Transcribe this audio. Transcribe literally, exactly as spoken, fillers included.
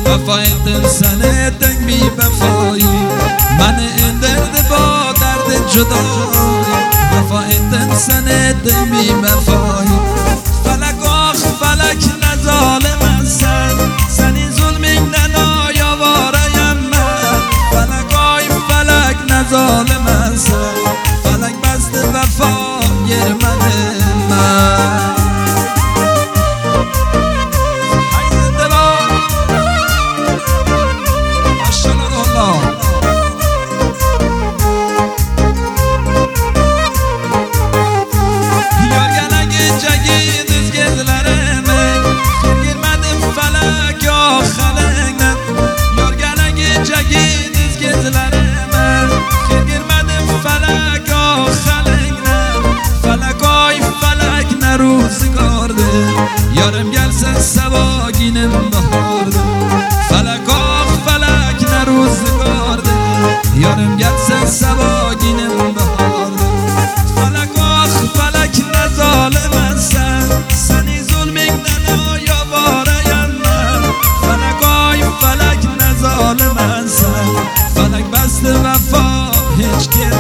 وفای دل سنه دنگ بی وفایی من این درد با درد جدایی وفای دل سنه دنگ بی وفایی فلک آخ فلک نظالم سن سنی ظلمی ننایا وارایم من فلک آی فلک نظالم سن فلک بست وفا گر من من یارم گلسن سواگینم بهارده فلک آخ فلک نروزگارده یارم گلسن سواگینم بهارده فلک آخ فلک نظالم سن سنی ظلمی ننایا وارایم من فلک آی فلک نظالم سن فلک بست وفا هیچ